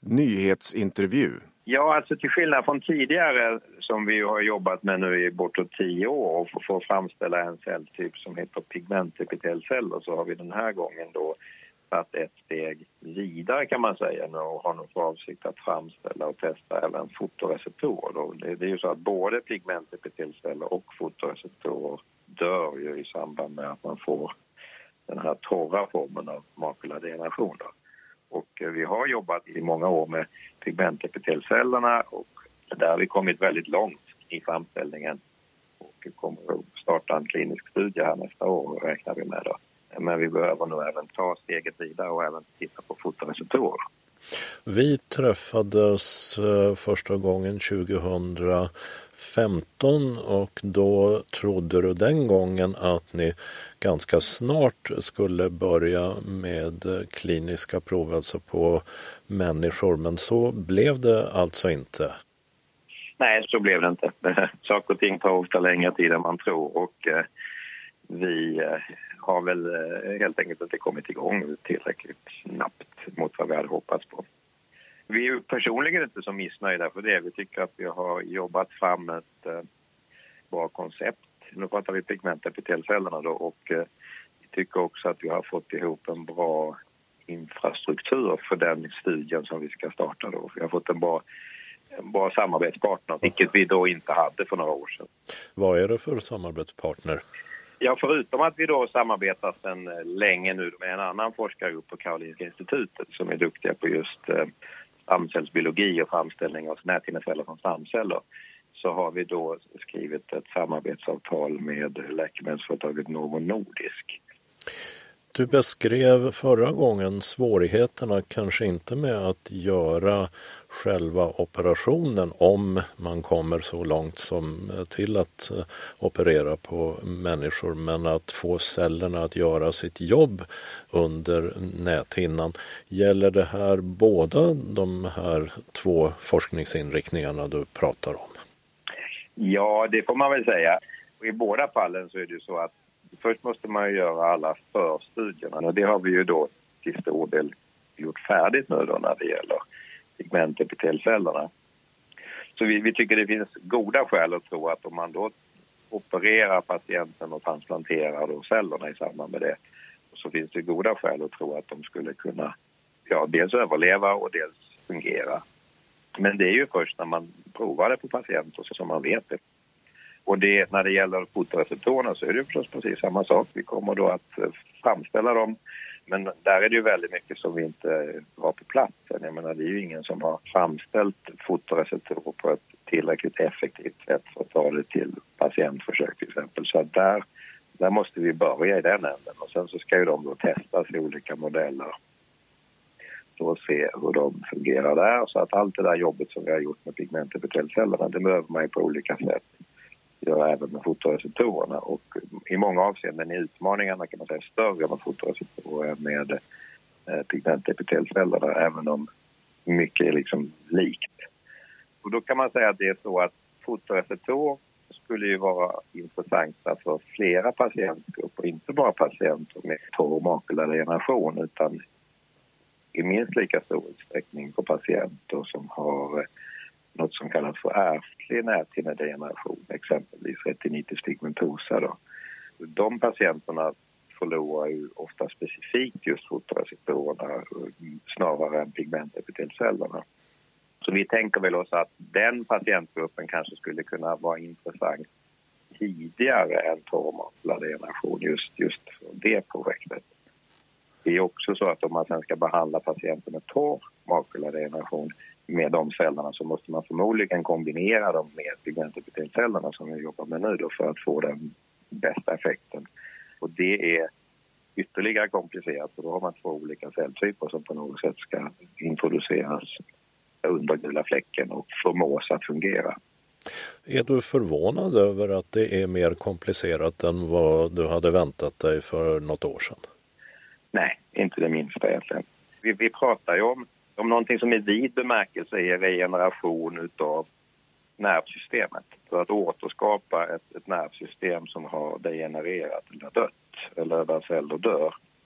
Nyhetsintervju. Ja, alltså till skillnad från tidigare som vi har jobbat med nu i bortåt 10 år och för att framställa en celltyp som heter pigmentepitelceller, så har vi den här gången då tagit ett steg vidare kan man säga nu och har nog för avsikt att framställa och testa även fotoreceptorer. Det är ju så att både pigmentepitelceller och fotoreceptorer dör ju i samband med att man får den här torra formen av makulodegeneration då. Och vi har jobbat i många år med pigmentepitelcellerna och där har vi kommit väldigt långt i framställningen och kommer att starta en klinisk studie här nästa år räknar vi med då. Men vi behöver nog även ta steget vidare och även titta på fotoreceptorer. Vi träffades första gången 2015 och då trodde du den gången att ni ganska snart skulle börja med kliniska prov, alltså på människor, men så blev det alltså inte. Nej, så blev det inte. Saker och ting tar ofta längre tid än man tror och vi har väl helt enkelt inte kommit igång tillräckligt snabbt mot vad vi hade hoppats på. Vi är personligen inte så missnöjda för det. Vi tycker att vi har jobbat fram ett bra koncept. Nu pratar vi pigmentepitelcellerna då och vi tycker också att vi har fått ihop en bra infrastruktur för den studien som vi ska starta då. Vi har fått en bra samarbetspartner, vilket vi då inte hade för några år sedan. Vad är det för samarbetspartner? Ja, förutom att vi då samarbetar sedan länge nu med en annan forskargrupp på Karolinska institutet som är duktiga på just stamcellsbiologi och framställning av näthinneceller från stamceller, så har vi då skrivit ett samarbetsavtal med läkemedelsföretaget Novo Nordisk. Du beskrev förra gången svårigheterna kanske inte med att göra själva operationen om man kommer så långt som till att operera på människor, men att få cellerna att göra sitt jobb under näthinnan. Gäller det här båda de här två forskningsinriktningarna du pratar om? Ja, det får man väl säga. Och i båda fallen så är det så att först måste man ju göra alla förstudierna och det har vi ju då till stor del gjort färdigt nu då när det gäller pigmentepitelcellerna. Så vi tycker det finns goda skäl att tro att om man då opererar patienten och transplanterar då cellerna i samband med det, så finns det goda skäl att tro att de skulle kunna dels överleva och dels fungera. Men det är ju först när man provar det på patienter som man vet det. Och när det gäller fotoreceptorerna så är det förstås precis samma sak. Vi kommer då att framställa dem. Men där är det ju väldigt mycket som vi inte har på plats. Jag menar, det är ju ingen som har framställt fotoreceptorer på ett tillräckligt effektivt sätt för att ta det till patientförsök till exempel. Så att där måste vi börja i den änden. Och sen så ska ju de då testas i olika modeller. Så se hur de fungerar där. Så att allt det där jobbet som vi har gjort med pigmentepitelcellerna, det behöver man ju på olika sätt göra även med fotoreceptorerna. Och i många avseenden är utmaningarna kan man säga större med fotoreceptorer än med pigmentepitelcellerna, även om mycket är liksom likt. Och då kan man säga att det är så att fotoreceptorer skulle ju vara intressanta för flera patientgrupper, inte bara patienter med torr makulodegeneration utan i minst lika stor utsträckning för patienter som har något som kallas för ärftlig näthinnedegeneration, exempelvis retinitis pigmentosa då. De patienterna förlorar ju ofta specifikt just fotoreceptorerna snarare än pigmentepitelcellerna. Så vi tänker väl oss att den patientgruppen kanske skulle kunna vara intressant tidigare än torr makulodegeneration just för det projektet. Det är också så att om man sen ska behandla patienter med torr makulodegeneration med de cellerna så måste man förmodligen kombinera dem med pigmentepitelcellerna som vi jobbar med nu då för att få den bästa effekten. Och det är ytterligare komplicerat för då har man två olika celltyper som på något sätt ska introduceras under gula fläcken och förmås att fungera. Är du förvånad över att det är mer komplicerat än vad du hade väntat dig för något år sedan? Nej, inte det minsta egentligen. Vi pratar ju om någonting som i vid bemärkelse är regeneration utav nervsystemet. För att återskapa ett nervsystem som har degenererat eller dött eller där celler dör.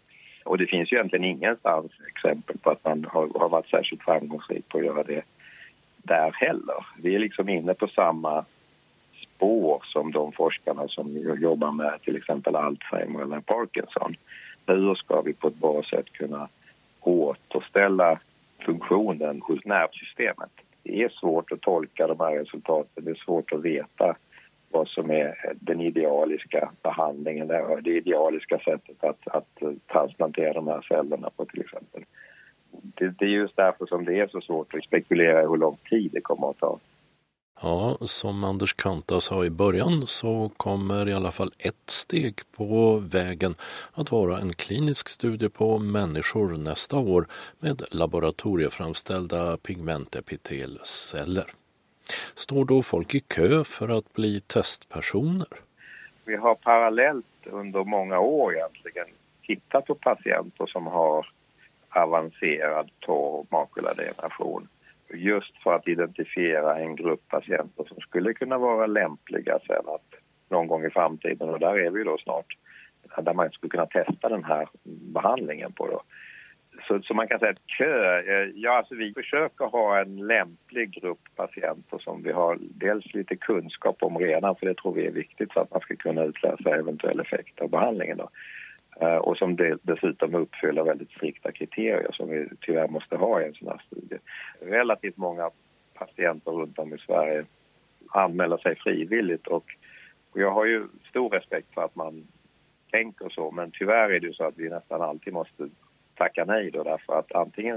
Och det finns ju egentligen ingenstans exempel på att man har varit särskilt framgångsrik på att göra det där heller. Vi är liksom inne på samma spår som de forskarna som jobbar med till exempel Alzheimer eller Parkinson. Hur ska vi på ett bra sätt kunna återställa funktionen hos nervsystemet? Det är svårt att tolka de här resultaten. Det är svårt att veta vad som är den idealiska behandlingen, det idealiska sättet att transplantera de här cellerna på till exempel. Det är just därför som det är så svårt att spekulera hur lång tid det kommer att ta. Ja, som Anders Kanta sa i början så kommer i alla fall ett steg på vägen att vara en klinisk studie på människor nästa år med laboratorieframställda pigmentepitelceller. Står då folk i kö för att bli testpersoner? Vi har parallellt under många år egentligen tittat på patienter som har avancerad torr makuladegeneration. Just för att identifiera en grupp patienter som skulle kunna vara lämpliga sen att någon gång i framtiden, och där är vi då snart, där man skulle kunna testa den här behandlingen på då. Så man kan säga att alltså vi försöker ha en lämplig grupp patienter som vi har dels lite kunskap om redan, för det tror vi är viktigt för att man ska kunna utläsa eventuell effekt av behandlingen då. Och som dessutom uppfyller väldigt strikta kriterier som vi tyvärr måste ha i en sån här studie. Relativt många patienter runt om i Sverige anmäler sig frivilligt och jag har ju stor respekt för att man tänker så, men tyvärr är det så att vi nästan alltid måste tacka nej då, därför att antingen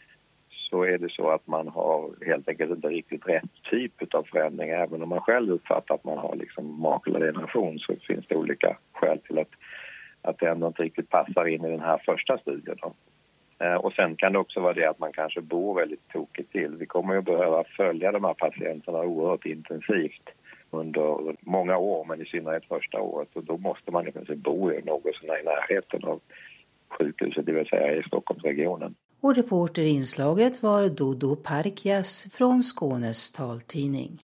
så är det så att man har helt enkelt inte riktigt rätt typ av förändring. Även om man själv uppfattar att man har liksom makuladegeneration så finns det olika skäl till att det ändå inte riktigt passar in i den här första studien då. Och sen kan det också vara det att man kanske bor väldigt tokigt till. Vi kommer ju behöva följa de här patienterna oerhört intensivt under många år, men i synnerhet första året. Och då måste man i princip bo i något sådär i närheten av sjukhuset, det vill säga i Stockholmsregionen. Och reporter i inslaget var Dodo Parkias från Skånes taltidning.